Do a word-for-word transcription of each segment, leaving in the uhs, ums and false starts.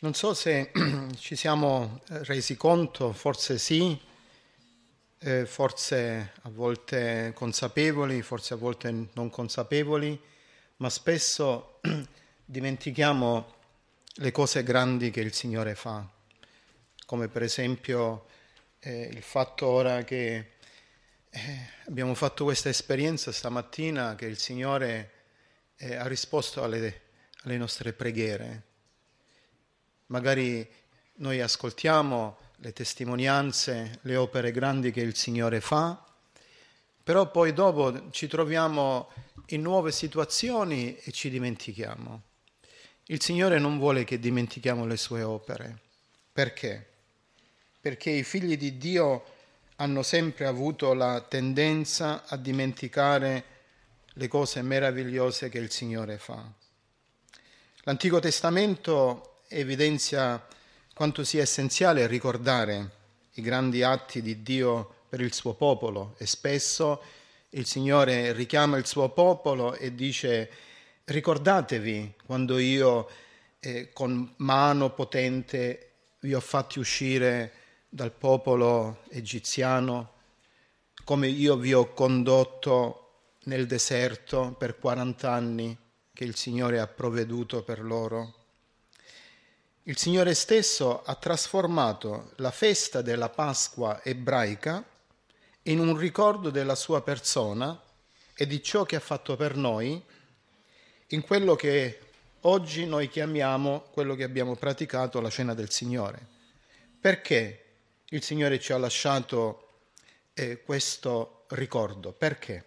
Non so se ci siamo resi conto, forse sì, eh, forse a volte consapevoli, forse a volte non consapevoli, ma spesso dimentichiamo le cose grandi che il Signore fa, come per esempio eh, il fatto ora che eh, abbiamo fatto questa esperienza stamattina che il Signore eh, ha risposto alle, alle nostre preghiere. Magari noi ascoltiamo le testimonianze, le opere grandi che il Signore fa, però poi dopo ci troviamo in nuove situazioni e ci dimentichiamo. Il Signore non vuole che dimentichiamo le sue opere. Perché? Perché i figli di Dio hanno sempre avuto la tendenza a dimenticare le cose meravigliose che il Signore fa. L'Antico Testamento evidenzia quanto sia essenziale ricordare i grandi atti di Dio per il suo popolo e spesso il Signore richiama il suo popolo e dice: ricordatevi quando io eh, con mano potente vi ho fatti uscire dal popolo egiziano, come io vi ho condotto nel deserto per quaranta anni che il Signore ha provveduto per loro. Il Signore stesso ha trasformato la festa della Pasqua ebraica in un ricordo della sua persona e di ciò che ha fatto per noi in quello che oggi noi chiamiamo, quello che abbiamo praticato, la cena del Signore. Perché il Signore ci ha lasciato eh, questo ricordo? Perché?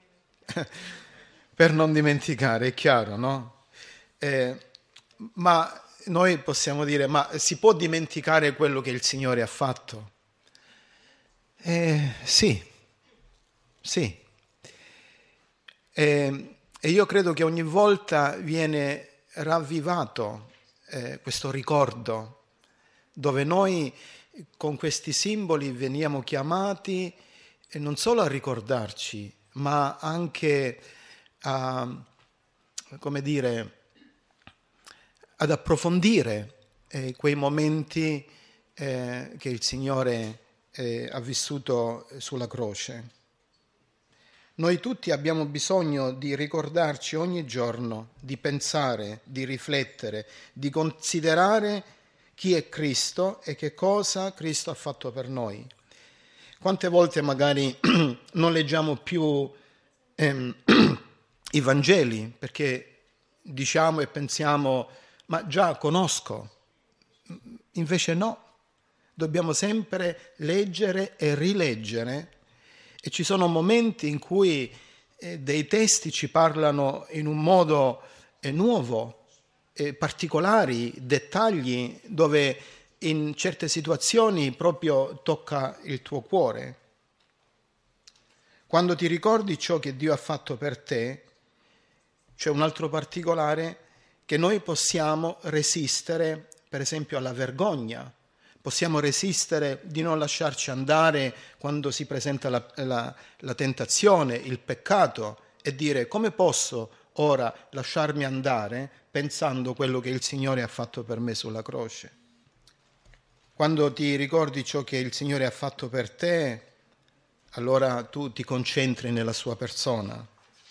Per non dimenticare, è chiaro, no? Eh, ma noi possiamo dire, ma si può dimenticare quello che il Signore ha fatto? Eh, sì, sì. Eh, e io credo che ogni volta viene ravvivato eh, questo ricordo, dove noi con questi simboli veniamo chiamati eh, non solo a ricordarci, ma anche a, come dire, ad approfondire eh, quei momenti eh, che il Signore eh, ha vissuto sulla croce. Noi tutti abbiamo bisogno di ricordarci ogni giorno, di pensare, di riflettere, di considerare chi è Cristo e che cosa Cristo ha fatto per noi. Quante volte magari non leggiamo più ehm, i Vangeli perché diciamo e pensiamo ma già conosco, invece no, dobbiamo sempre leggere e rileggere e ci sono momenti in cui eh, dei testi ci parlano in un modo eh, nuovo, eh, particolari, dettagli dove in certe situazioni proprio tocca il tuo cuore. Quando ti ricordi ciò che Dio ha fatto per te, c'è un altro particolare che noi possiamo resistere, per esempio, alla vergogna. Possiamo resistere di non lasciarci andare quando si presenta la, la, la tentazione, il peccato, e dire come posso ora lasciarmi andare pensando quello che il Signore ha fatto per me sulla croce. Quando ti ricordi ciò che il Signore ha fatto per te, allora tu ti concentri nella sua persona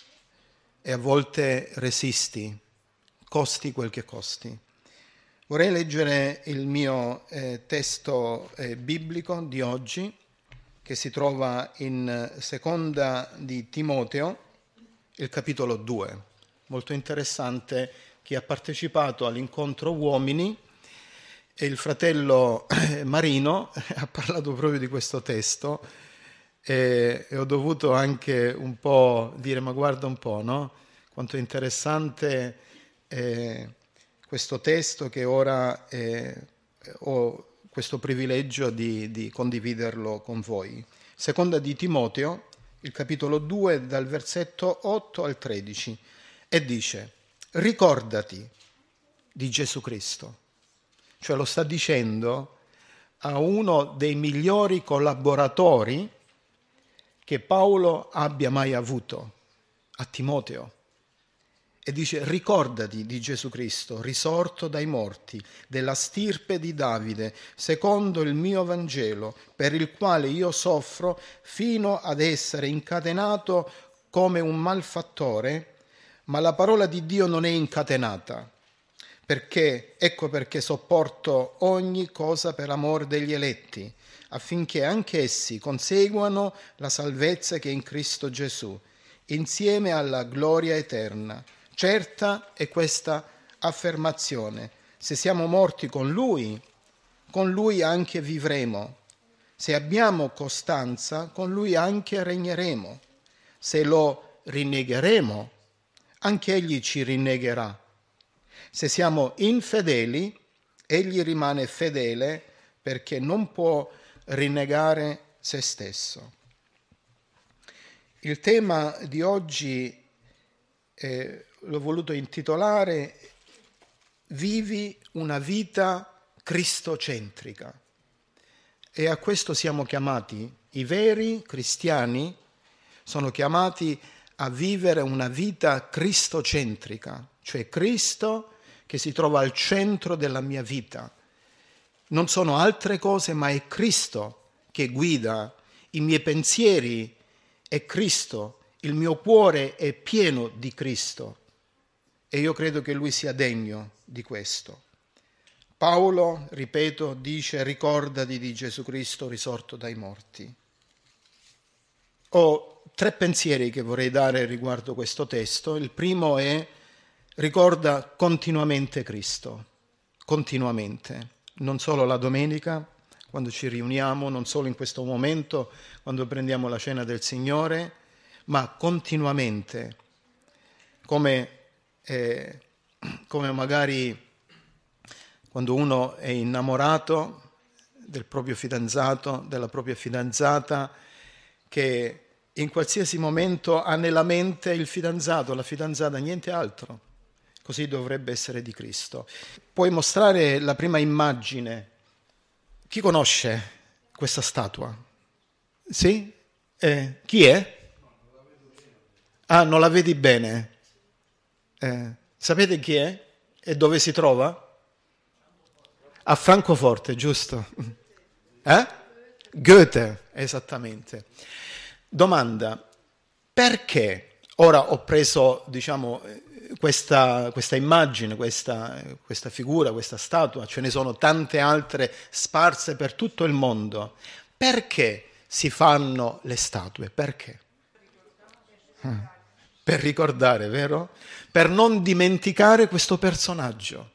e a volte resisti, costi quel che costi. Vorrei leggere il mio eh, testo eh, biblico di oggi, che si trova in seconda di Timoteo, il capitolo due. Molto interessante, chi ha partecipato all'incontro uomini e il fratello eh, Marino ha parlato proprio di questo testo e, e ho dovuto anche un po' dire, ma guarda un po', no? Quanto è interessante eh, questo testo che ora eh, ho questo privilegio di, di condividerlo con voi. Seconda di Timoteo, il capitolo due, dal versetto otto al tredici, e dice: ricordati di Gesù Cristo. Cioè lo sta dicendo a uno dei migliori collaboratori che Paolo abbia mai avuto, a Timoteo. e dice: ricordati di Gesù Cristo, risorto dai morti, della stirpe di Davide, secondo il mio Vangelo, per il quale io soffro fino ad essere incatenato come un malfattore, ma la parola di Dio non è incatenata, perché, ecco perché sopporto ogni cosa per amore degli eletti, affinché anche essi conseguano la salvezza che è in Cristo Gesù, insieme alla gloria eterna. Certa è questa affermazione: se siamo morti con Lui, con Lui anche vivremo. Se abbiamo costanza, con Lui anche regneremo. Se lo rinnegheremo, anche Egli ci rinnegherà. Se siamo infedeli, Egli rimane fedele, perché non può rinnegare se stesso. Il tema di oggi eh, l'ho voluto intitolare Vivi una vita cristocentrica. E a questo siamo chiamati. I veri cristiani sono chiamati a vivere una vita cristocentrica, cioè Cristo che si trova al centro della mia vita. Non sono altre cose, ma è Cristo che guida i miei pensieri, è Cristo, il mio cuore è pieno di Cristo e io credo che Lui sia degno di questo. Paolo, ripeto, dice: ricordati di Gesù Cristo risorto dai morti. Ho tre pensieri che vorrei dare riguardo questo testo. Il primo è: ricorda continuamente Cristo, continuamente, non solo la domenica, quando ci riuniamo, non solo in questo momento, quando prendiamo la cena del Signore, ma continuamente, come, eh, come magari quando uno è innamorato del proprio fidanzato, della propria fidanzata, che in qualsiasi momento ha nella mente il fidanzato, la fidanzata, niente altro. Così dovrebbe essere di Cristo. Puoi mostrare la prima immagine? Chi conosce questa statua? Sì? Eh, chi è? Ah, non la vedi bene? Eh, sapete chi è? E dove si trova? A Francoforte, giusto? Eh? Goethe, esattamente. Domanda: perché? Ora ho preso, diciamo, questa, questa immagine, questa, questa figura, questa statua, ce ne sono tante altre sparse per tutto il mondo. Perché si fanno le statue? Perché? Per ricordare, vero? Per non dimenticare questo personaggio.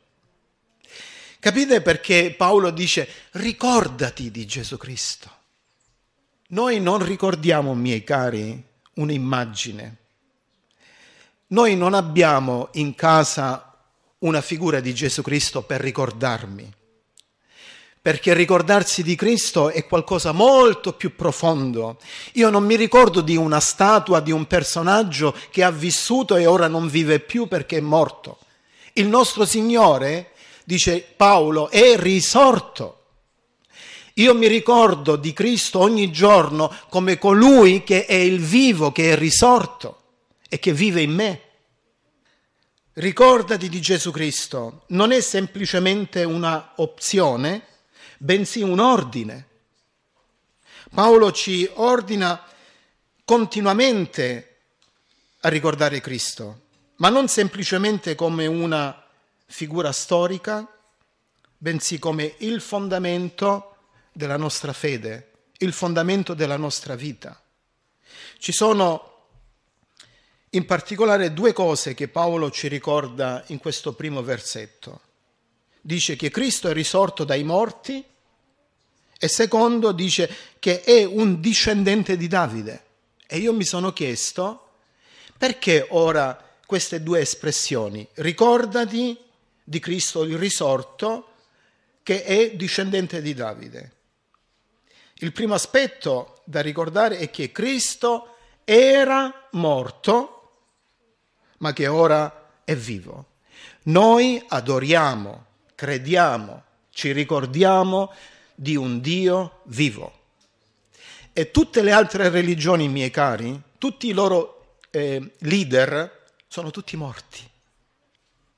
Capite perché Paolo dice: ricordati di Gesù Cristo. Noi non ricordiamo, miei cari, un'immagine. Noi non abbiamo in casa una figura di Gesù Cristo per ricordarmi, perché ricordarsi di Cristo è qualcosa molto più profondo. Io non mi ricordo di una statua, di un personaggio che ha vissuto e ora non vive più perché è morto. Il nostro Signore, dice Paolo, è risorto. Io mi ricordo di Cristo ogni giorno come colui che è il vivo, che è risorto e che vive in me. Ricordati di Gesù Cristo non è semplicemente una opzione, bensì un ordine. Paolo ci ordina continuamente a ricordare Cristo, ma non semplicemente come una figura storica, bensì come il fondamento della nostra fede, il fondamento della nostra vita. Ci sono in particolare due cose che Paolo ci ricorda in questo primo versetto. Dice che Cristo è risorto dai morti e secondo dice che è un discendente di Davide. E io mi sono chiesto perché ora queste due espressioni: ricordati di Cristo il risorto che è discendente di Davide. Il primo aspetto da ricordare è che Cristo era morto, ma che ora è vivo. Noi adoriamo, crediamo, ci ricordiamo di un Dio vivo. E tutte le altre religioni, miei cari, tutti i loro eh, leader sono tutti morti.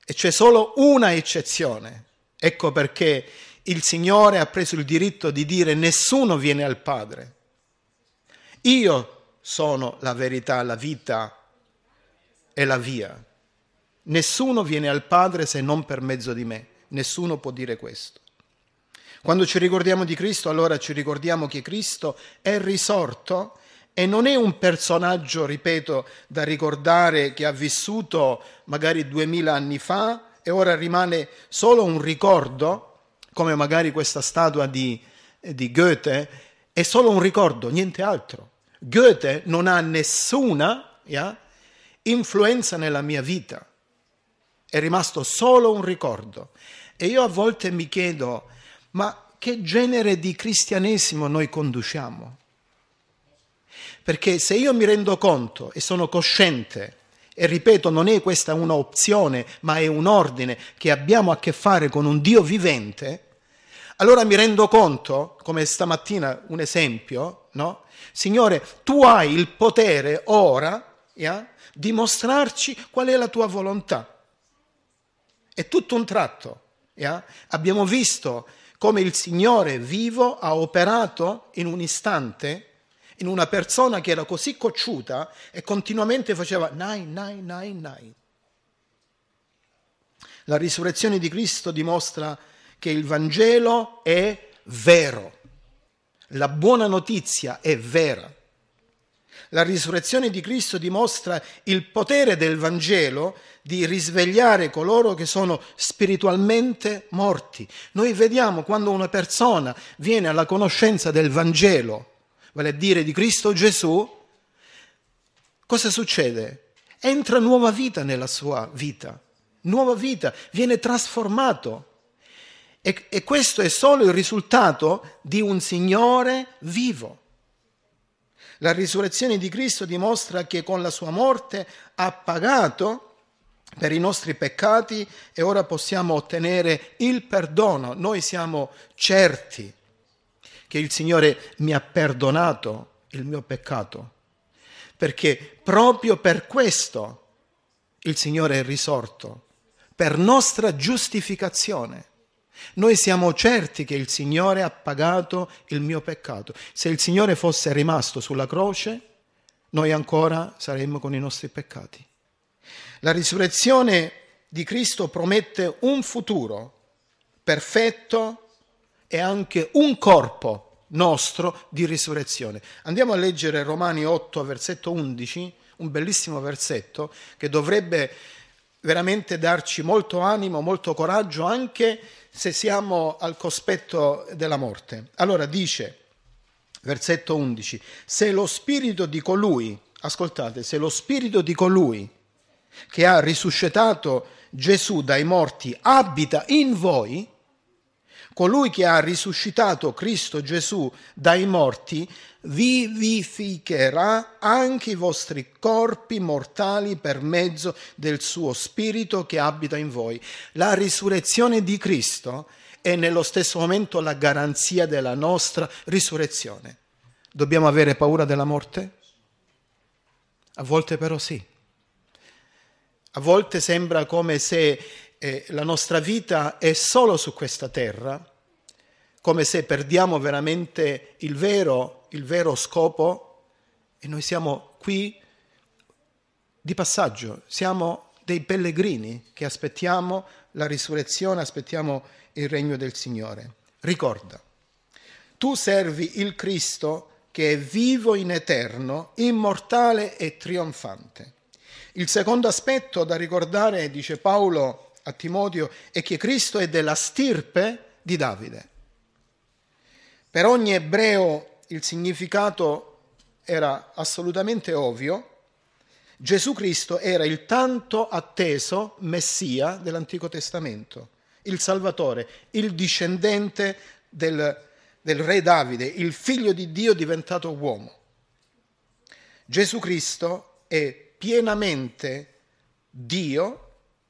E c'è solo una eccezione. Ecco perché il Signore ha preso il diritto di dire: nessuno viene al Padre. Io sono la verità, la vita e la via. Nessuno viene al Padre se non per mezzo di me. Nessuno può dire questo. Quando ci ricordiamo di Cristo, allora ci ricordiamo che Cristo è risorto e non è un personaggio, ripeto, da ricordare, che ha vissuto magari duemila anni fa e ora rimane solo un ricordo, come magari questa statua di, di Goethe, è solo un ricordo, niente altro. Goethe non ha nessuna yeah, influenza nella mia vita, è rimasto solo un ricordo. E io a volte mi chiedo: ma che genere di cristianesimo noi conduciamo? Perché se io mi rendo conto e sono cosciente, e ripeto, non è questa una opzione, ma è un ordine, che abbiamo a che fare con un Dio vivente, allora mi rendo conto, come stamattina un esempio, no? Signore, tu hai il potere ora yeah, di mostrarci qual è la tua volontà. È tutto un tratto. Yeah? Abbiamo visto come il Signore vivo ha operato in un istante in una persona che era così cocciuta e continuamente faceva nai, nai, nai, nai. La risurrezione di Cristo dimostra che il Vangelo è vero, la buona notizia è vera. La risurrezione di Cristo dimostra il potere del Vangelo di risvegliare coloro che sono spiritualmente morti. Noi vediamo quando una persona viene alla conoscenza del Vangelo, vale a dire di Cristo Gesù, cosa succede? Entra nuova vita nella sua vita, nuova vita, viene trasformato. E, e questo è solo il risultato di un Signore vivo. La risurrezione di Cristo dimostra che con la sua morte ha pagato per i nostri peccati e ora possiamo ottenere il perdono. Noi siamo certi che il Signore mi ha perdonato il mio peccato, perché proprio per questo il Signore è risorto, per nostra giustificazione. Noi siamo certi che il Signore ha pagato il mio peccato. Se il Signore fosse rimasto sulla croce, noi ancora saremmo con i nostri peccati. La risurrezione di Cristo promette un futuro perfetto e anche un corpo nostro di risurrezione. Andiamo a leggere Romani otto, versetto undici, un bellissimo versetto che dovrebbe veramente darci molto animo, molto coraggio, anche se siamo al cospetto della morte. Allora dice, versetto undici, se lo spirito di colui, ascoltate, se lo spirito di colui che ha risuscitato Gesù dai morti abita in voi, colui che ha risuscitato Cristo Gesù dai morti vivificherà anche i vostri corpi mortali per mezzo del suo spirito che abita in voi. La risurrezione di Cristo è nello stesso momento la garanzia della nostra risurrezione. Dobbiamo avere paura della morte? A volte però sì. A volte sembra come se eh, la nostra vita è solo su questa terra, come se perdiamo veramente il vero, il vero scopo e noi siamo qui di passaggio, siamo dei pellegrini che aspettiamo la risurrezione, aspettiamo il regno del Signore. Ricorda, tu servi il Cristo che è vivo in eterno, immortale e trionfante. Il secondo aspetto da ricordare, dice Paolo a Timoteo, è che Cristo è della stirpe di Davide. Per ogni ebreo il significato era assolutamente ovvio. Gesù Cristo era il tanto atteso Messia dell'Antico Testamento, il Salvatore, il discendente del, del re Davide, il figlio di Dio diventato uomo. Gesù Cristo è pienamente Dio,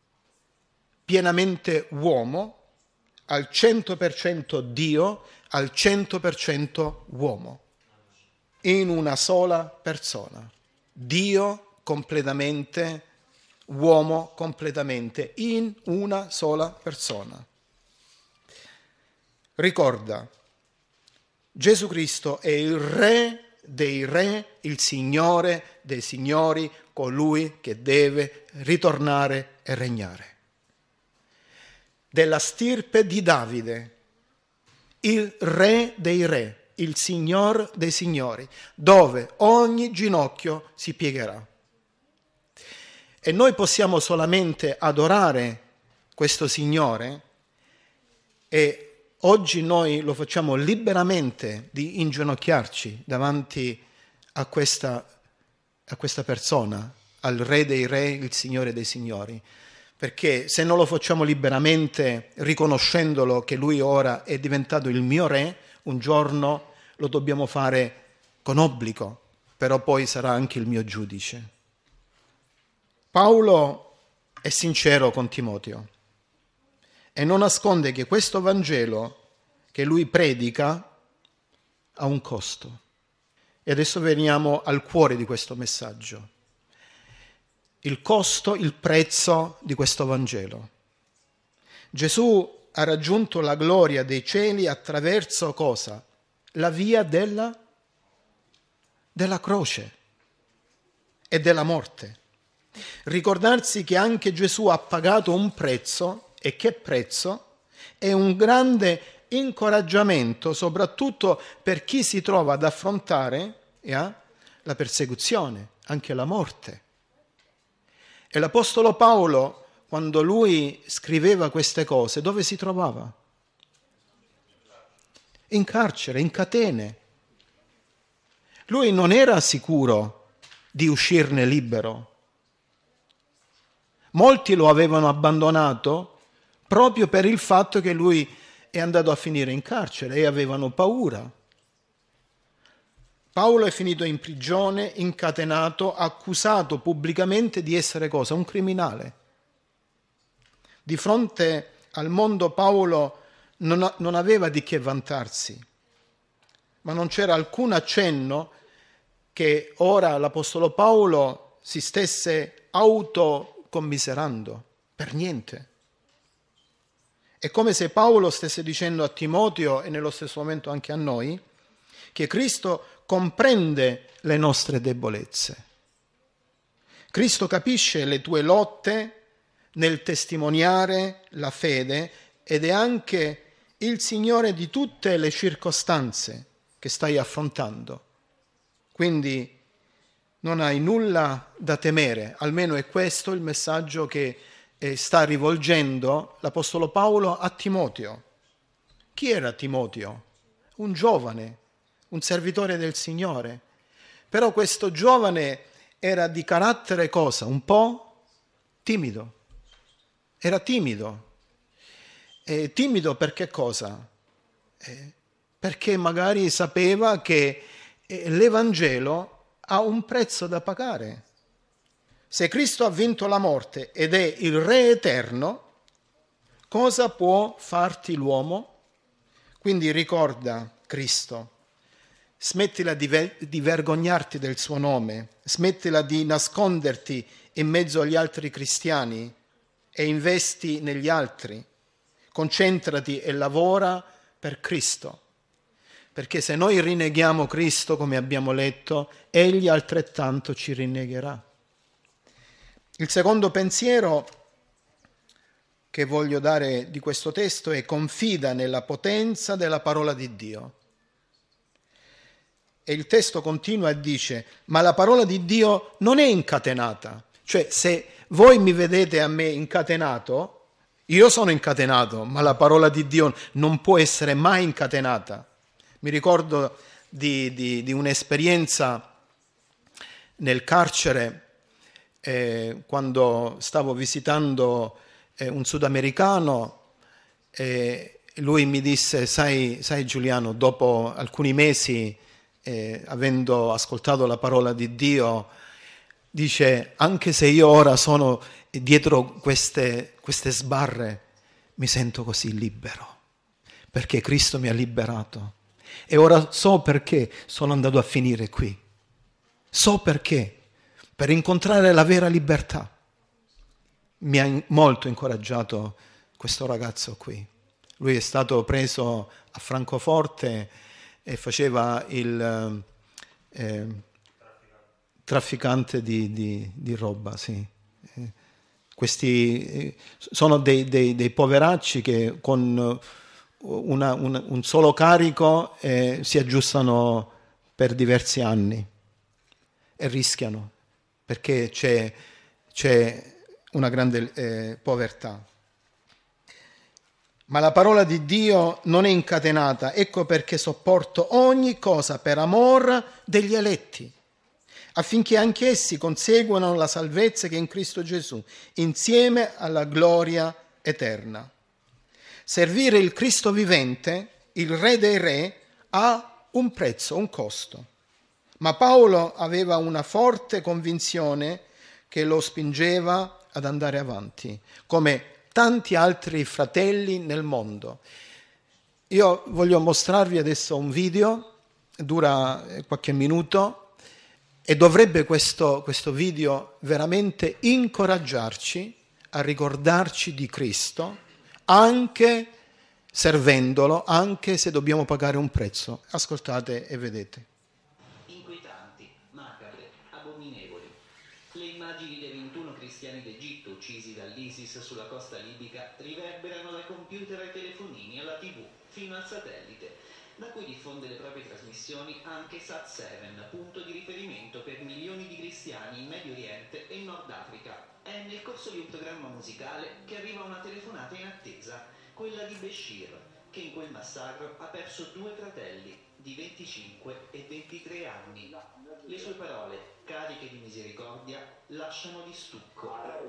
pienamente uomo, al cento per cento Dio, al cento per cento uomo, in una sola persona. Dio completamente uomo completamente, in una sola persona. Ricorda, Gesù Cristo è il Re dei Re, il Signore dei Signori, colui che deve ritornare e regnare. Della stirpe di Davide, il Re dei Re, il Signor dei Signori, dove ogni ginocchio si piegherà. E noi possiamo solamente adorare questo Signore, e oggi noi lo facciamo liberamente di inginocchiarci davanti a questa, a questa persona, al Re dei Re, il Signore dei Signori. Perché se non lo facciamo liberamente, riconoscendolo che Lui ora è diventato il mio Re, un giorno lo dobbiamo fare con obbligo, però poi sarà anche il mio giudice. Paolo è sincero con Timoteo e non nasconde che questo Vangelo che lui predica ha un costo. E adesso veniamo al cuore di questo messaggio. Il costo, il prezzo di questo Vangelo. Gesù ha raggiunto la gloria dei cieli attraverso cosa? La via della, della croce e della morte. Ricordarsi che anche Gesù ha pagato un prezzo, e che prezzo? È un grande incoraggiamento, soprattutto per chi si trova ad affrontare eh, la persecuzione, anche la morte. E l'Apostolo Paolo, quando lui scriveva queste cose, dove si trovava? In carcere, in catene. Lui non era sicuro di uscirne libero. Molti lo avevano abbandonato proprio per il fatto che lui è andato a finire in carcere e avevano paura. Paolo è finito in prigione, incatenato, accusato pubblicamente di essere cosa? Un criminale. Di fronte al mondo Paolo non, non aveva di che vantarsi, ma non c'era alcun accenno che ora l'Apostolo Paolo si stesse autocommiserando, per niente. È come se Paolo stesse dicendo a Timoteo e nello stesso momento anche a noi che Cristo comprende le nostre debolezze. Cristo capisce le tue lotte nel testimoniare la fede ed è anche il Signore di tutte le circostanze che stai affrontando. Quindi non hai nulla da temere, almeno è questo il messaggio che sta rivolgendo l'Apostolo Paolo a Timoteo. Chi era Timoteo? Un giovane, un servitore del Signore. Però questo giovane era di carattere cosa? Un po' timido. Era timido. E timido per che cosa? Eh, perché magari sapeva che eh, l'Evangelo ha un prezzo da pagare. Se Cristo ha vinto la morte ed è il Re eterno, cosa può farti l'uomo? Quindi ricorda Cristo. Smettila di, ve- di vergognarti del suo nome, smettila di nasconderti in mezzo agli altri cristiani e investi negli altri. Concentrati e lavora per Cristo, perché se noi rinneghiamo Cristo, come abbiamo letto, Egli altrettanto ci rinnegherà. Il secondo pensiero che voglio dare di questo testo è: confida nella potenza della parola di Dio. E il testo continua e dice: ma la parola di Dio non è incatenata. Cioè, se voi mi vedete a me incatenato, io sono incatenato, ma la parola di Dio non può essere mai incatenata. Mi ricordo di, di, di un'esperienza nel carcere eh, quando stavo visitando eh, un sudamericano e lui mi disse: sai, sai Giuliano, dopo alcuni mesi eh, avendo ascoltato la parola di Dio, dice: anche se io ora sono dietro queste, queste sbarre, mi sento così libero, perché Cristo mi ha liberato. E ora so perché sono andato a finire qui. So perché. Per incontrare la vera libertà. mi ha molto incoraggiato questo ragazzo qui. Lui è stato preso a Francoforte e faceva il eh, trafficante di, di, di roba, sì. Eh, questi eh, sono dei, dei, dei poveracci che con una, una, un solo carico eh, si aggiustano per diversi anni e rischiano perché c'è, c'è una grande eh, povertà. Ma la parola di Dio non è incatenata, ecco perché sopporto ogni cosa per amor degli eletti, affinché anch'essi conseguano la salvezza che è in Cristo Gesù, insieme alla gloria eterna. Servire il Cristo vivente, il Re dei Re, ha un prezzo, un costo. Ma Paolo aveva una forte convinzione che lo spingeva ad andare avanti, come tanti altri fratelli nel mondo. Io voglio mostrarvi adesso un video, dura qualche minuto, e dovrebbe questo, questo video veramente incoraggiarci a ricordarci di Cristo, anche servendolo, anche se dobbiamo pagare un prezzo. Ascoltate e vedete. Inquietanti, macabre, abominevoli. Le immagini dei ventuno cristiani d'Egitto uccisi dall'ISIS sulla costa libica riverberano dai computer ai telefonini alla tivù fino al satellite, da cui diffonde le proprie trasmissioni anche Sat sette, punto di riferimento per milioni di cristiani in Medio Oriente e in Nord Africa. È nel corso di un programma musicale che arriva una telefonata in attesa, quella di Béchir, che in quel massacro ha perso due fratelli di venticinque e ventitré anni. Le sue parole, cariche di misericordia, lasciano di stucco.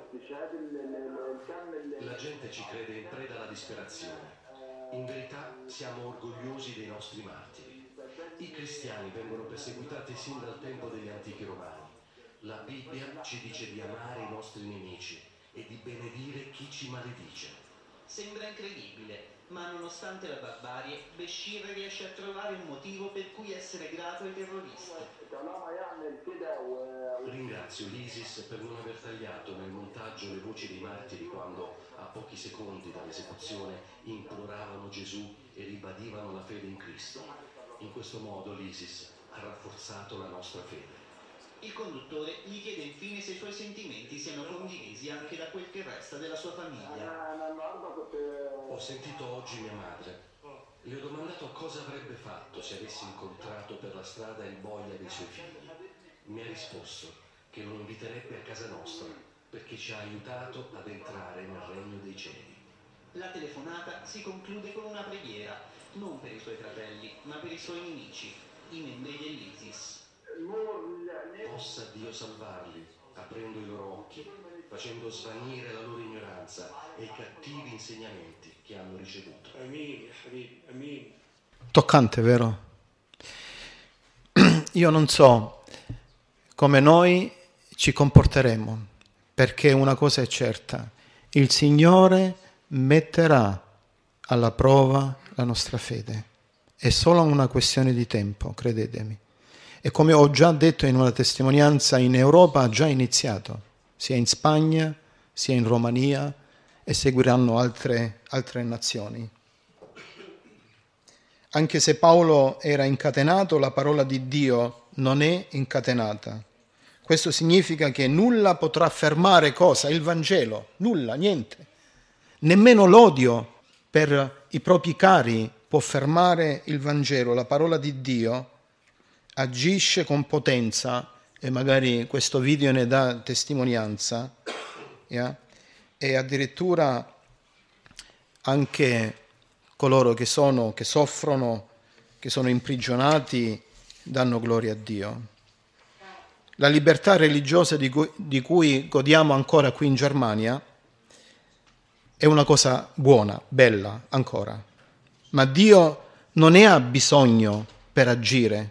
La gente ci crede in preda alla disperazione. In verità siamo orgogliosi dei nostri martiri. I cristiani vengono perseguitati sin dal tempo degli antichi romani. La Bibbia ci dice di amare i nostri nemici e di benedire chi ci maledice. Sembra incredibile, ma nonostante la barbarie, Béchir riesce a trovare un motivo per cui essere grato ai terroristi. Ringrazio l'ISIS per non aver tagliato nel montaggio le voci dei martiri quando, a pochi secondi dall'esecuzione, imploravano Gesù e ribadivano la fede in Cristo. In questo modo l'ISIS ha rafforzato la nostra fede. Il conduttore gli chiede infine se i suoi sentimenti siano condivisi anche da quel che resta della sua famiglia. Ho sentito oggi mia madre. Le ho domandato cosa avrebbe fatto se avessi incontrato per la strada il boia dei suoi figli. Mi ha risposto che lo inviterebbe a casa nostra perché ci ha aiutato ad entrare nel regno dei cieli. La telefonata si conclude con una preghiera, non per i suoi fratelli, ma per i suoi nemici, i membri dell'ISIS. Possa Dio salvarli, aprendo i loro occhi, facendo svanire la loro ignoranza e i cattivi insegnamenti che hanno ricevuto. Toccante, vero? Io non so come noi ci comporteremo, perché una cosa è certa, il Signore metterà alla prova la nostra fede. È solo una questione di tempo, credetemi. E come ho già detto in una testimonianza, in Europa ha già iniziato, sia in Spagna, sia in Romania, e seguiranno altre, altre nazioni. Anche se Paolo era incatenato, la parola di Dio non è incatenata. Questo significa che nulla potrà fermare cosa? Il Vangelo, nulla, niente. Nemmeno l'odio per i propri cari può fermare il Vangelo. La parola di Dio agisce con potenza, e magari questo video ne dà testimonianza, yeah? E addirittura anche coloro che sono, che soffrono, che sono imprigionati, danno gloria a Dio. La libertà religiosa di cui, di cui godiamo ancora qui in Germania è una cosa buona, bella ancora, ma Dio non ne ha bisogno per agire.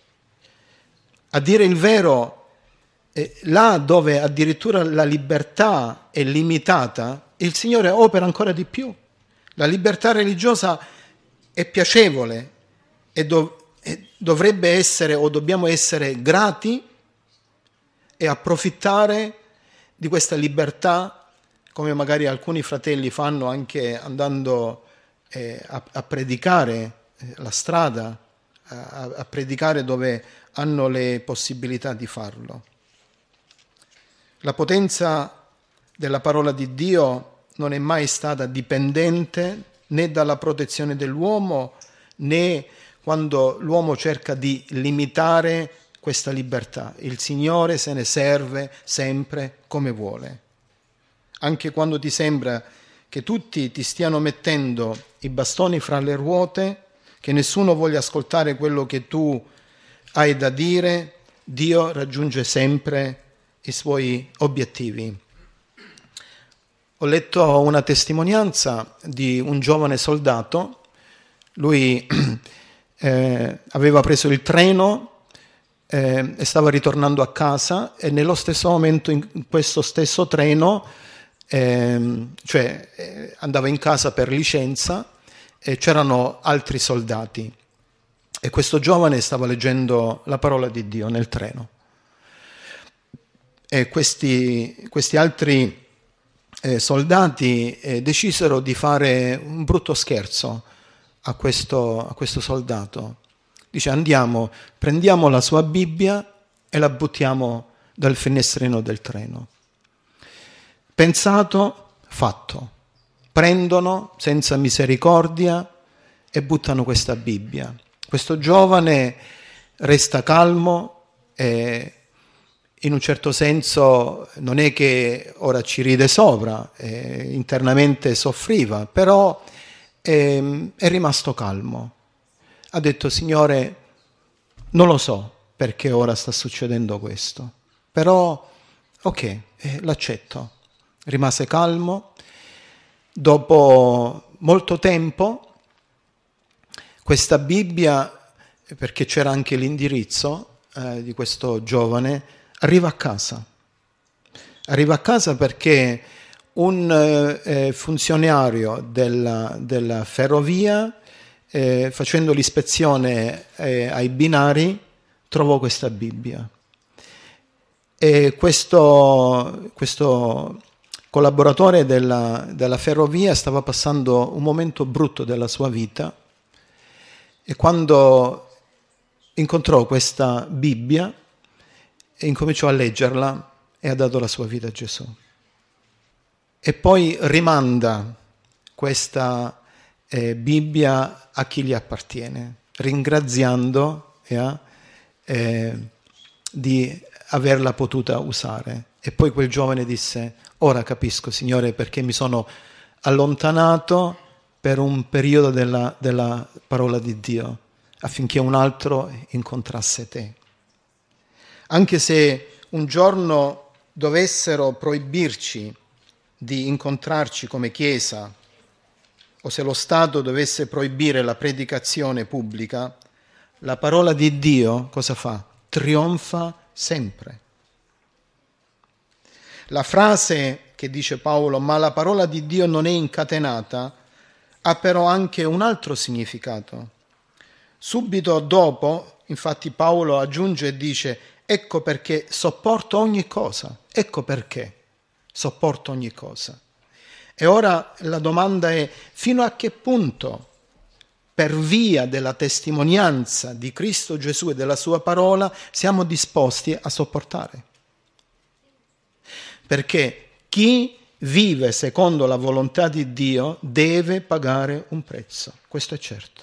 A dire il vero, eh, là dove addirittura la libertà è limitata, il Signore opera ancora di più. La libertà religiosa è piacevole e, dov- e dovrebbe essere, o dobbiamo essere grati e approfittare di questa libertà come magari alcuni fratelli fanno anche andando eh, a, a predicare eh, la strada, a, a predicare dove hanno le possibilità di farlo. La potenza della parola di Dio non è mai stata dipendente né dalla protezione dell'uomo, né quando l'uomo cerca di limitare questa libertà. Il Signore se ne serve sempre come vuole. Anche quando ti sembra che tutti ti stiano mettendo i bastoni fra le ruote, che nessuno voglia ascoltare quello che tu hai da dire, Dio raggiunge sempre i suoi obiettivi. Ho letto una testimonianza di un giovane soldato. Lui eh, aveva preso il treno eh, e stava ritornando a casa, e nello stesso momento in questo stesso treno eh, cioè eh, andava in casa per licenza e c'erano altri soldati, e questo giovane stava leggendo la parola di Dio nel treno, e questi, questi altri eh, soldati eh, decisero di fare un brutto scherzo a questo, a questo soldato. Dice: andiamo, prendiamo la sua Bibbia e la buttiamo dal finestrino del treno. Pensato, fatto. Prendono senza misericordia e buttano questa Bibbia. Questo giovane resta calmo e in un certo senso non è che ora ci ride sopra, eh, internamente soffriva, però eh, è rimasto calmo. Ha detto: Signore, non lo so perché ora sta succedendo questo, però ok, eh, l'accetto. Rimase calmo. Dopo molto tempo questa Bibbia, perché c'era anche l'indirizzo eh, di questo giovane, arriva a casa. Arriva a casa perché un eh, funzionario della, della ferrovia, eh, facendo l'ispezione eh, ai binari, trovò questa Bibbia. E questo, questo collaboratore della, della ferrovia stava passando un momento brutto della sua vita, e quando incontrò questa Bibbia e incominciò a leggerla e ha dato la sua vita a Gesù. E poi rimanda questa eh, Bibbia a chi gli appartiene, ringraziando eh, eh, di averla potuta usare. E poi quel giovane disse: ora capisco, Signore, perché mi sono allontanato per un periodo della, della parola di Dio, affinché un altro incontrasse te. Anche se un giorno dovessero proibirci di incontrarci come Chiesa, o se lo Stato dovesse proibire la predicazione pubblica, la parola di Dio cosa fa? Trionfa sempre. La frase che dice Paolo, ma la parola di Dio non è incatenata, ha però anche un altro significato. Subito dopo, infatti, Paolo aggiunge e dice: ecco perché sopporto ogni cosa. Ecco perché sopporto ogni cosa. E ora la domanda è: fino a che punto, per via della testimonianza di Cristo Gesù e della sua parola, siamo disposti a sopportare? Perché chi vive secondo la volontà di Dio deve pagare un prezzo, questo è certo.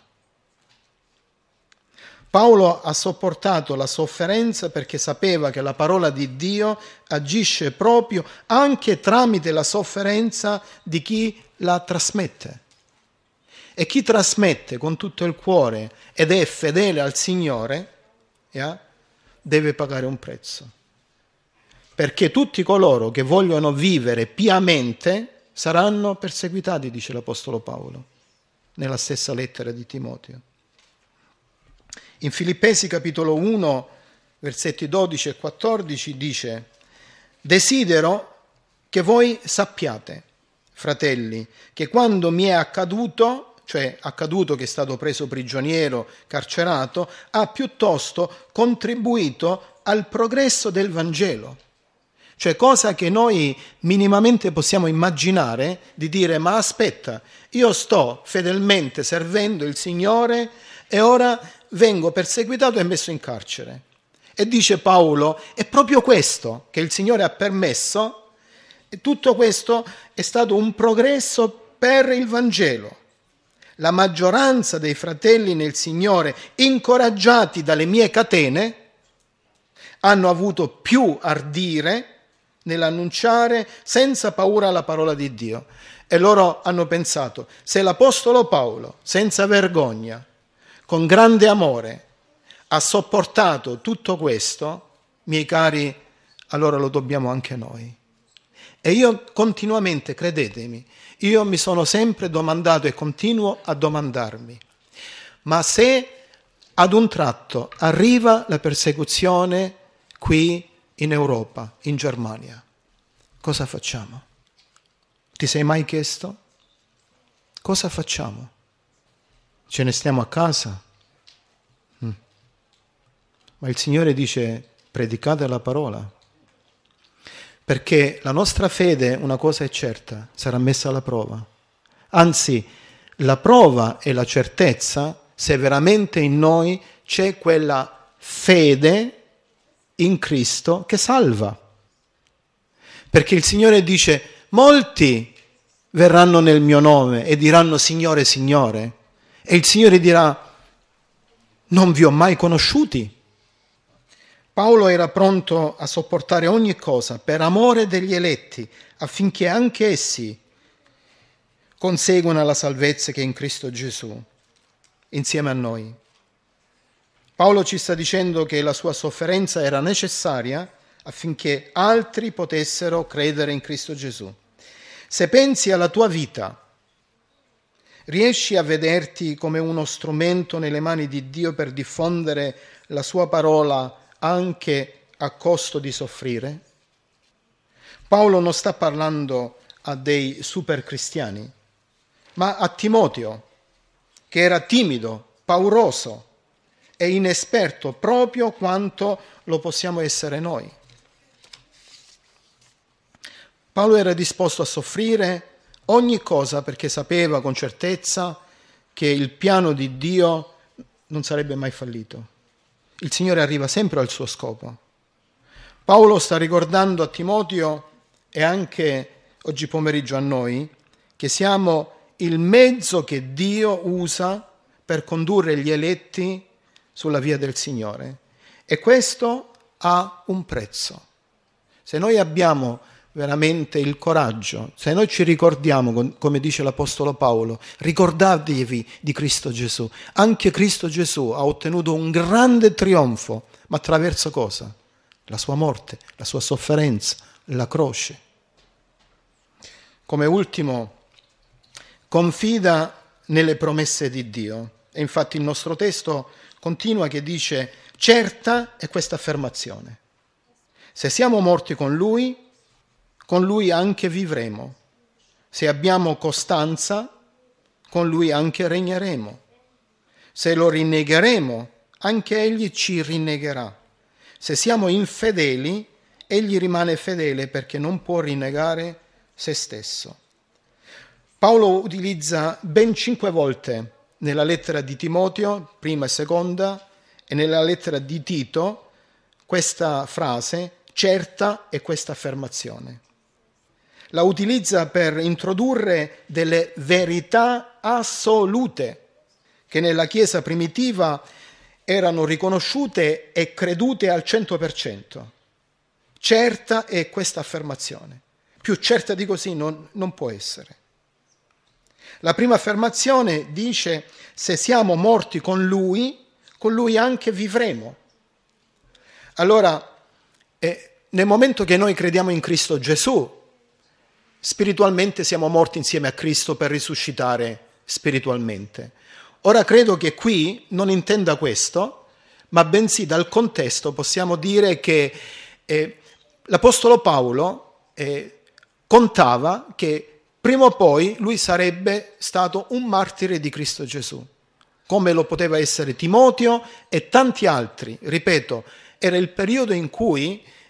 Paolo ha sopportato la sofferenza perché sapeva che la parola di Dio agisce proprio anche tramite la sofferenza di chi la trasmette. E chi trasmette con tutto il cuore ed è fedele al Signore, yeah, deve pagare un prezzo. Perché tutti coloro che vogliono vivere piamente saranno perseguitati, dice l'Apostolo Paolo, nella stessa lettera di Timoteo. In Filippesi capitolo uno, versetti dodici e quattordici dice: desidero che voi sappiate, fratelli, che quando mi è accaduto, cioè accaduto che è stato preso prigioniero, carcerato, ha piuttosto contribuito al progresso del Vangelo, Cioè cosa che noi minimamente possiamo immaginare di dire ma aspetta, io sto fedelmente servendo il Signore e ora vengo perseguitato e messo in carcere. E dice Paolo, è proprio questo che il Signore ha permesso e tutto questo è stato un progresso per il Vangelo. La maggioranza dei fratelli nel Signore, incoraggiati dalle mie catene, hanno avuto più ardire nell'annunciare senza paura la parola di Dio. E loro hanno pensato, se l'Apostolo Paolo, senza vergogna, con grande amore, ha sopportato tutto questo, miei cari, allora lo dobbiamo anche noi. E io continuamente, credetemi, io mi sono sempre domandato e continuo a domandarmi, ma se ad un tratto arriva la persecuzione qui in Europa, in Germania, cosa facciamo? Ti sei mai chiesto? Cosa facciamo? Ce ne stiamo a casa? Mm. Ma il Signore dice, predicate la parola. Perché la nostra fede, una cosa è certa, sarà messa alla prova. Anzi, la prova e la certezza, se veramente in noi c'è quella fede in Cristo che salva. Perché il Signore dice, molti verranno nel mio nome e diranno Signore, Signore. E il Signore dirà, non vi ho mai conosciuti. Paolo era pronto a sopportare ogni cosa per amore degli eletti, affinché anche essi conseguano la salvezza che è in Cristo Gesù, insieme a noi. Paolo ci sta dicendo che la sua sofferenza era necessaria affinché altri potessero credere in Cristo Gesù. Se pensi alla tua vita, riesci a vederti come uno strumento nelle mani di Dio per diffondere la sua parola anche a costo di soffrire? Paolo non sta parlando a dei super cristiani, ma a Timoteo, che era timido, pauroso e inesperto proprio quanto lo possiamo essere noi. Paolo era disposto a soffrire ogni cosa perché sapeva con certezza che il piano di Dio non sarebbe mai fallito. Il Signore arriva sempre al suo scopo. Paolo sta ricordando a Timoteo e anche oggi pomeriggio a noi che siamo il mezzo che Dio usa per condurre gli eletti sulla via del Signore. E questo ha un prezzo. Se noi abbiamo veramente il coraggio, se noi ci ricordiamo, come dice l'Apostolo Paolo, ricordatevi di Cristo Gesù. Anche Cristo Gesù ha ottenuto un grande trionfo, ma attraverso cosa? La sua morte, la sua sofferenza, la croce. Come ultimo, confida nelle promesse di Dio. E infatti il nostro testo continua che dice, certa è questa affermazione. Se siamo morti con Lui, con Lui anche vivremo. Se abbiamo costanza, con Lui anche regneremo. Se lo rinnegheremo, anche Egli ci rinnegherà. Se siamo infedeli, Egli rimane fedele perché non può rinnegare se stesso. Paolo utilizza ben cinque volte nella lettera di Timoteo, prima e seconda, e nella lettera di Tito, questa frase, certa è questa affermazione. La utilizza per introdurre delle verità assolute che nella Chiesa primitiva erano riconosciute e credute al cento per cento. Certa è questa affermazione. Più certa di così non, non può essere. La prima affermazione dice: se siamo morti con Lui, con Lui anche vivremo. Allora, eh, nel momento che noi crediamo in Cristo Gesù, spiritualmente siamo morti insieme a Cristo per risuscitare spiritualmente. Ora credo che qui non intenda questo, ma bensì dal contesto possiamo dire che eh, l'Apostolo Paolo eh, contava che prima o poi lui sarebbe stato un martire di Cristo Gesù, come lo poteva essere Timoteo e tanti altri. Ripeto, era il periodo in cui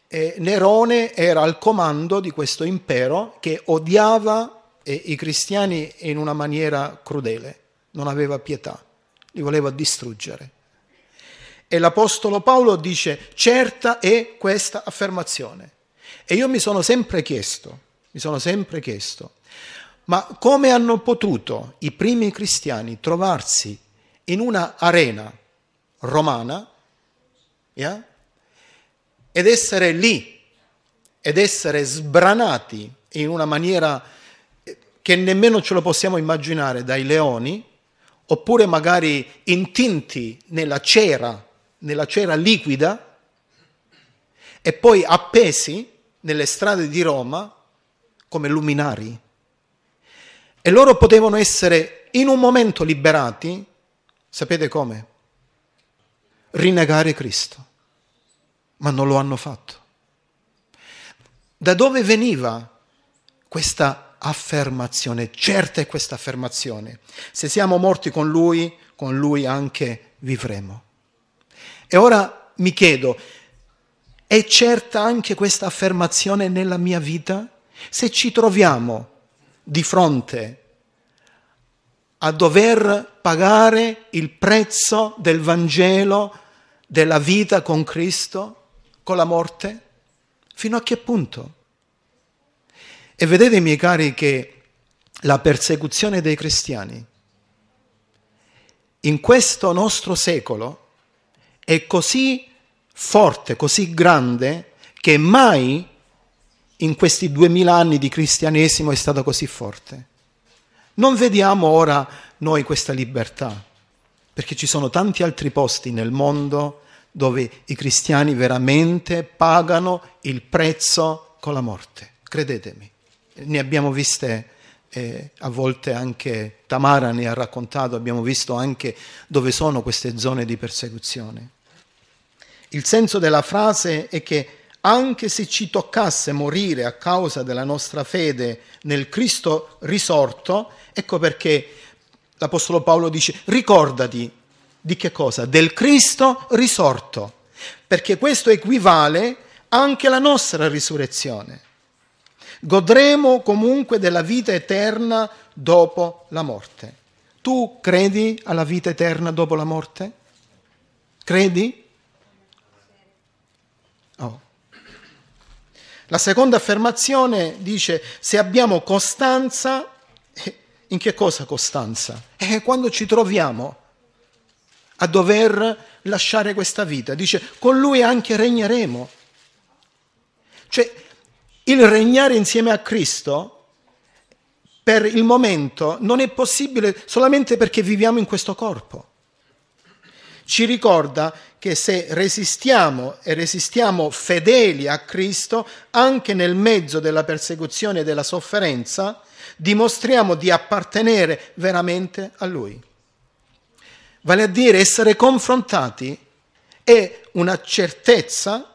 E Nerone era al comando di questo impero che odiava eh, i cristiani in una maniera crudele, non aveva pietà, li voleva distruggere. E l'Apostolo Paolo dice: certa è questa affermazione. E io mi sono sempre chiesto, mi sono sempre chiesto, ma come hanno potuto i primi cristiani trovarsi in una arena romana, yeah? ed essere lì, ed essere sbranati in una maniera che nemmeno ce lo possiamo immaginare dai leoni, oppure magari intinti nella cera, nella cera liquida, e poi appesi nelle strade di Roma come luminari. E loro potevano essere in un momento liberati, sapete come? Rinnegare Cristo, ma non lo hanno fatto. Da dove veniva questa affermazione? Certa è questa affermazione: se siamo morti con Lui, con Lui anche vivremo. E ora mi chiedo, è certa anche questa affermazione nella mia vita? Se ci troviamo di fronte a dover pagare il prezzo del Vangelo, della vita con Cristo, con la morte, fino a che punto? E vedete, miei cari, che la persecuzione dei cristiani in questo nostro secolo è così forte, così grande, che mai in questi duemila anni di cristianesimo è stata così forte. Non vediamo ora noi questa libertà, perché ci sono tanti altri posti nel mondo dove i cristiani veramente pagano il prezzo con la morte. Credetemi, ne abbiamo viste eh, a volte anche, Tamara ne ha raccontato, abbiamo visto anche dove sono queste zone di persecuzione. Il senso della frase è che anche se ci toccasse morire a causa della nostra fede nel Cristo risorto, ecco perché l'Apostolo Paolo dice: ricordati di che cosa? Del Cristo risorto, perché questo equivale anche alla nostra risurrezione. Godremo comunque della vita eterna dopo la morte. Tu credi alla vita eterna dopo la morte? Credi? Oh. La seconda affermazione dice: se abbiamo costanza. In che cosa costanza? È quando ci troviamo a dover lasciare questa vita. Dice: con Lui anche regneremo. Cioè, il regnare insieme a Cristo per il momento non è possibile solamente perché viviamo in questo corpo. Ci ricorda che se resistiamo e resistiamo fedeli a Cristo, anche nel mezzo della persecuzione e della sofferenza, dimostriamo di appartenere veramente a Lui. Vale a dire, essere confrontati è una certezza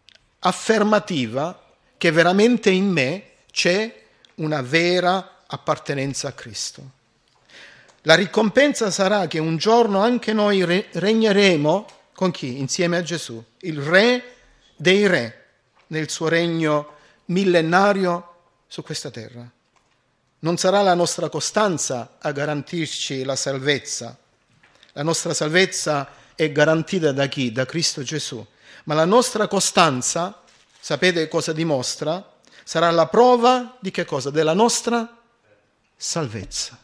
affermativa che veramente in me c'è una vera appartenenza a Cristo. La ricompensa sarà che un giorno anche noi regneremo con chi? Insieme a Gesù, il Re dei Re, nel suo regno millenario su questa terra. Non sarà la nostra costanza a garantirci la salvezza. La nostra salvezza è garantita da chi? Da Cristo Gesù. Ma la nostra costanza, sapete cosa dimostra? Sarà la prova di che cosa? Della nostra salvezza.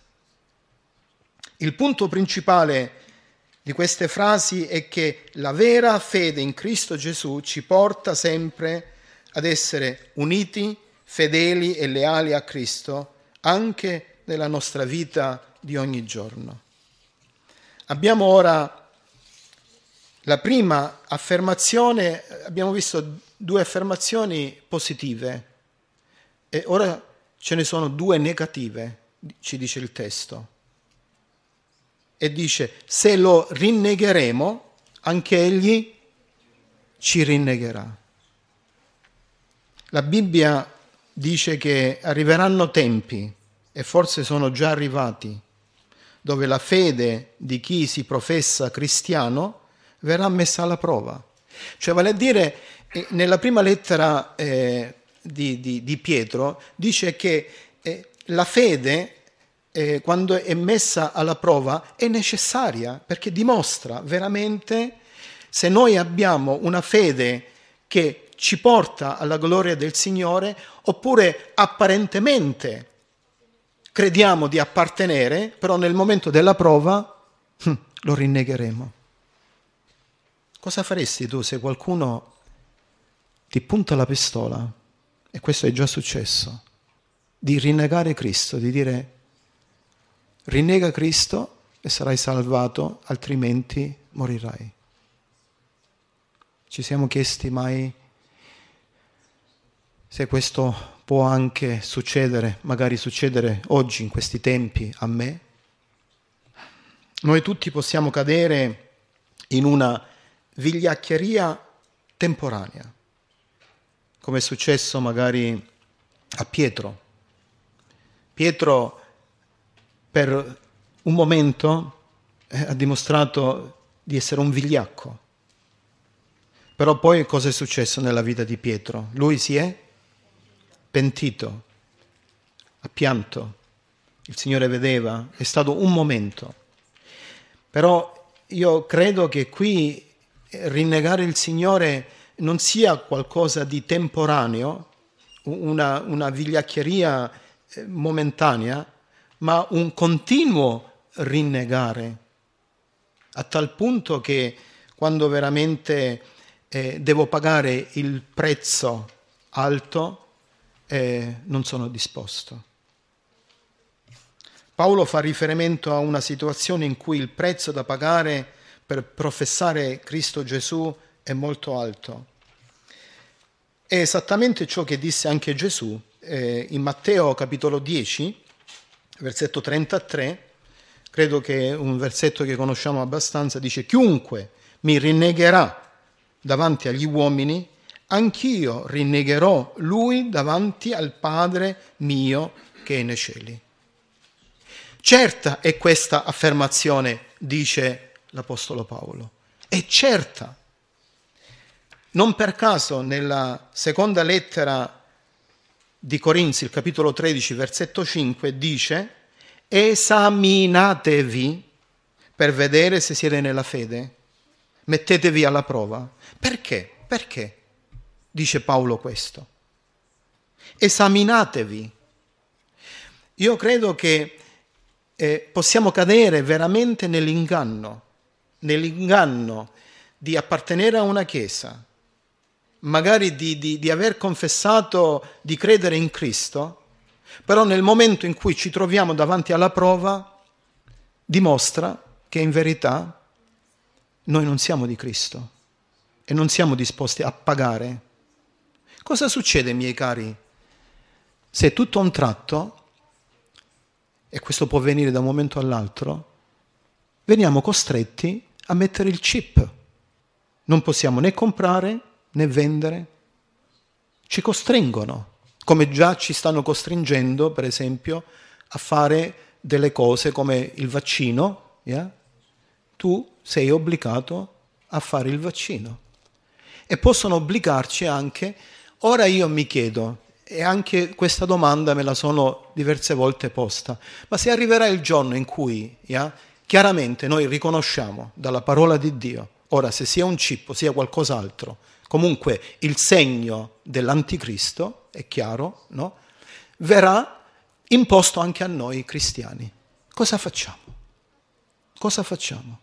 Il punto principale di queste frasi è che la vera fede in Cristo Gesù ci porta sempre ad essere uniti, fedeli e leali a Cristo, anche nella nostra vita di ogni giorno. Abbiamo ora la prima affermazione, abbiamo visto due affermazioni positive e ora ce ne sono due negative, ci dice il testo. E dice: se lo rinnegheremo, anche egli ci rinnegherà. La Bibbia dice che arriveranno tempi, e forse sono già arrivati, dove la fede di chi si professa cristiano verrà messa alla prova. Cioè, vale a dire, E nella prima lettera eh, di, di, di Pietro dice che eh, la fede, eh, quando è messa alla prova, è necessaria, perché dimostra veramente se noi abbiamo una fede che ci porta alla gloria del Signore, oppure apparentemente crediamo di appartenere, però nel momento della prova hm, lo rinnegheremo. Cosa faresti tu se qualcuno ti punta la pistola, e questo è già successo, di rinnegare Cristo, di dire rinnega Cristo e sarai salvato, altrimenti morirai? Ci siamo chiesti mai se questo può anche succedere, magari succedere oggi, in questi tempi, a me? Noi tutti possiamo cadere in una vigliaccheria temporanea, come è successo magari a Pietro. Pietro per un momento eh, ha dimostrato di essere un vigliacco. Però poi cosa è successo nella vita di Pietro? Lui si è pentito, ha pianto, il Signore vedeva, è stato un momento. Però io credo che qui rinnegare il Signore non sia qualcosa di temporaneo, una, una vigliaccheria momentanea, ma un continuo rinnegare, a tal punto che quando veramente eh, devo pagare il prezzo alto, eh, non sono disposto. Paolo fa riferimento a una situazione in cui il prezzo da pagare per professare Cristo Gesù è molto alto. È esattamente ciò che disse anche Gesù eh, in Matteo capitolo dieci, versetto trentatré, credo che è un versetto che conosciamo abbastanza, dice: chiunque mi rinnegherà davanti agli uomini, anch'io rinnegherò lui davanti al Padre mio che è nei cieli. Certa è questa affermazione, dice l'Apostolo Paolo, è certa. Non per caso nella seconda lettera di Corinzi, il capitolo tredici, versetto cinque, dice: esaminatevi per vedere se siete nella fede, mettetevi alla prova. Perché? Perché dice Paolo questo? Esaminatevi. Io credo che eh, possiamo cadere veramente nell'inganno, nell'inganno di appartenere a una chiesa, magari di, di, di aver confessato di credere in Cristo, però nel momento in cui ci troviamo davanti alla prova dimostra che in verità noi non siamo di Cristo e non siamo disposti a pagare. Cosa succede, miei cari, se tutto a un tratto, e questo può avvenire da un momento all'altro, veniamo costretti a mettere il chip? Non possiamo né comprare né vendere, ci costringono, come già ci stanno costringendo, per esempio, a fare delle cose come il vaccino. Yeah? Tu sei obbligato a fare il vaccino. E possono obbligarci anche, ora io mi chiedo, e anche questa domanda me la sono diverse volte posta, ma se arriverà il giorno in cui yeah, chiaramente noi riconosciamo dalla parola di Dio, ora se sia un chip o sia qualcos'altro, comunque il segno dell'anticristo, è chiaro, no? Verrà imposto anche a noi cristiani. Cosa facciamo? Cosa facciamo?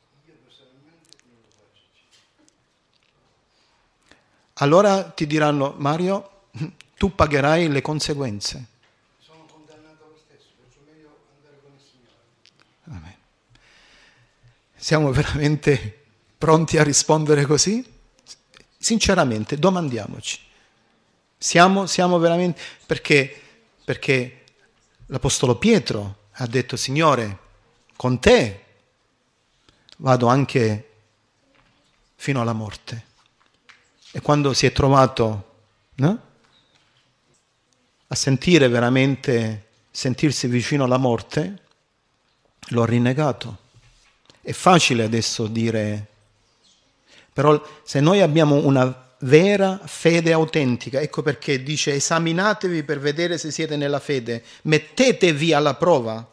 Allora ti diranno: Mario, tu pagherai le conseguenze. Sono condannato lo stesso, perciò meglio andare con il Signore. Amen. Siamo veramente pronti a rispondere così? Sinceramente, domandiamoci. Siamo, siamo veramente... Perché, perché l'Apostolo Pietro ha detto: Signore, con te vado anche fino alla morte. E quando si è trovato, no? a sentire veramente, sentirsi vicino alla morte, lo ha rinnegato. È facile adesso dire, però se noi abbiamo una vera fede autentica. Ecco perché dice: esaminatevi per vedere se siete nella fede, mettetevi alla prova.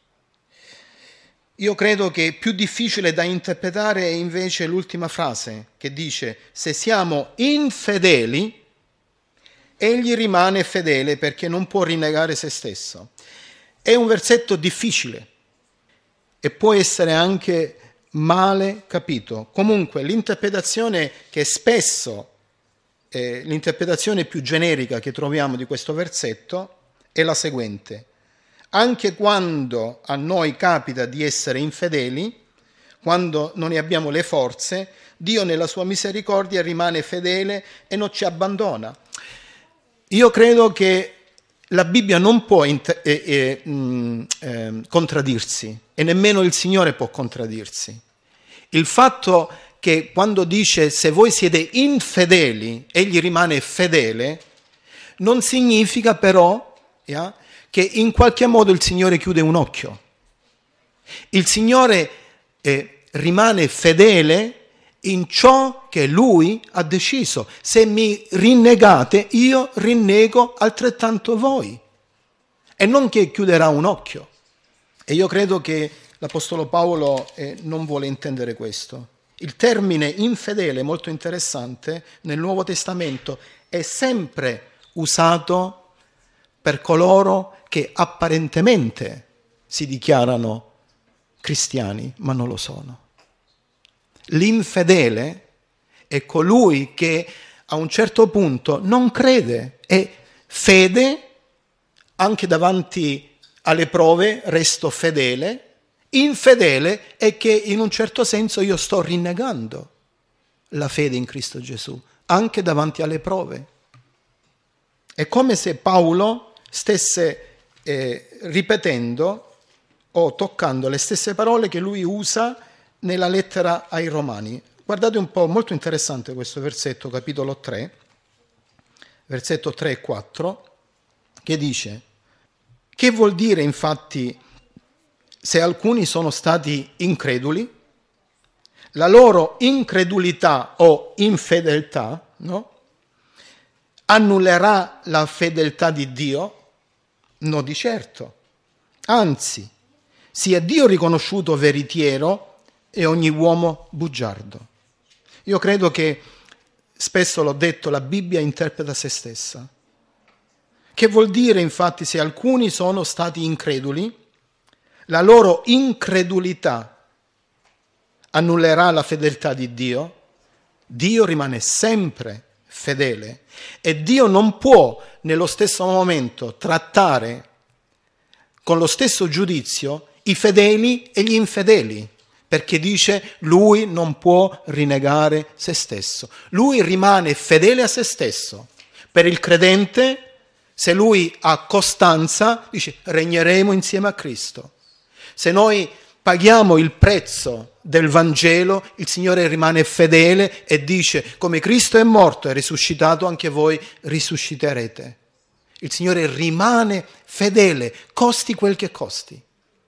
Io credo che più difficile da interpretare è invece l'ultima frase, che dice: se siamo infedeli, egli rimane fedele perché non può rinnegare se stesso. È un versetto difficile e può essere anche male capito. Comunque l'interpretazione che spesso, eh, l'interpretazione più generica che troviamo di questo versetto è la seguente: anche quando a noi capita di essere infedeli, quando non ne abbiamo le forze, Dio nella sua misericordia rimane fedele e non ci abbandona. Io credo che la Bibbia non può inter- eh, eh, mh, eh, contraddirsi, e nemmeno il Signore può contraddirsi. Il fatto che quando dice se voi siete infedeli, egli rimane fedele, non significa però yeah, che in qualche modo il Signore chiude un occhio. Il Signore eh, rimane fedele in ciò che Lui ha deciso. Se mi rinnegate, io rinnego altrettanto voi. E non che chiuderà un occhio. E io credo che l'Apostolo Paolo eh, non vuole intendere questo. Il termine infedele, molto interessante, nel Nuovo Testamento è sempre usato per coloro che apparentemente si dichiarano cristiani, ma non lo sono. L'infedele è colui che a un certo punto non crede, e fede, anche davanti alle prove resto fedele. Infedele è che in un certo senso io sto rinnegando la fede in Cristo Gesù, anche davanti alle prove. È come se Paolo stesse eh, ripetendo o toccando le stesse parole che lui usa nella lettera ai Romani. Guardate un po', molto interessante questo versetto, capitolo tre, versetto tre e quattro, che dice: che vuol dire infatti se alcuni sono stati increduli? La loro incredulità o infedeltà, no? Annullerà la fedeltà di Dio? No, di certo. Anzi, sia Dio riconosciuto veritiero e ogni uomo bugiardo. Io credo che, spesso l'ho detto, la Bibbia interpreta se stessa. Che vuol dire infatti se alcuni sono stati increduli? La loro incredulità annullerà la fedeltà di Dio? Dio rimane sempre fedele e Dio non può nello stesso momento trattare con lo stesso giudizio i fedeli e gli infedeli, perché dice lui non può rinnegare se stesso. Lui rimane fedele a se stesso. Per il credente, se lui ha costanza, dice regneremo insieme a Cristo. Se noi paghiamo il prezzo del Vangelo, il Signore rimane fedele e dice: come Cristo è morto e risuscitato, anche voi risusciterete. Il Signore rimane fedele, costi quel che costi.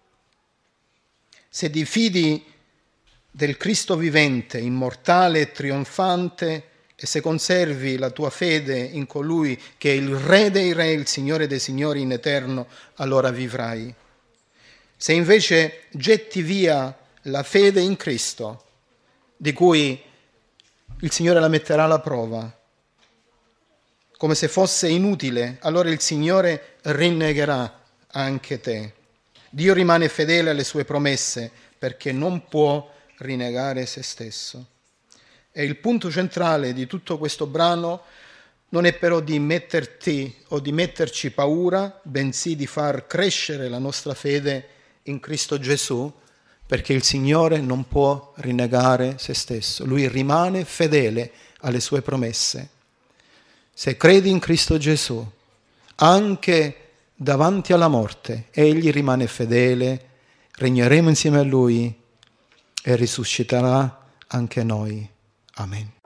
Se ti fidi del Cristo vivente, immortale e trionfante, e se conservi la tua fede in colui che è il Re dei Re, il Signore dei Signori in eterno, allora vivrai. Se invece getti via la fede in Cristo, di cui il Signore la metterà alla prova, come se fosse inutile, allora il Signore rinnegherà anche te. Dio rimane fedele alle sue promesse perché non può rinnegare se stesso. E il punto centrale di tutto questo brano non è però di metterti o di metterci paura, bensì di far crescere la nostra fede in Cristo Gesù, perché il Signore non può rinnegare se stesso. Lui rimane fedele alle sue promesse. Se credi in Cristo Gesù, anche davanti alla morte, egli rimane fedele, regneremo insieme a lui e risusciterà anche noi. Amen.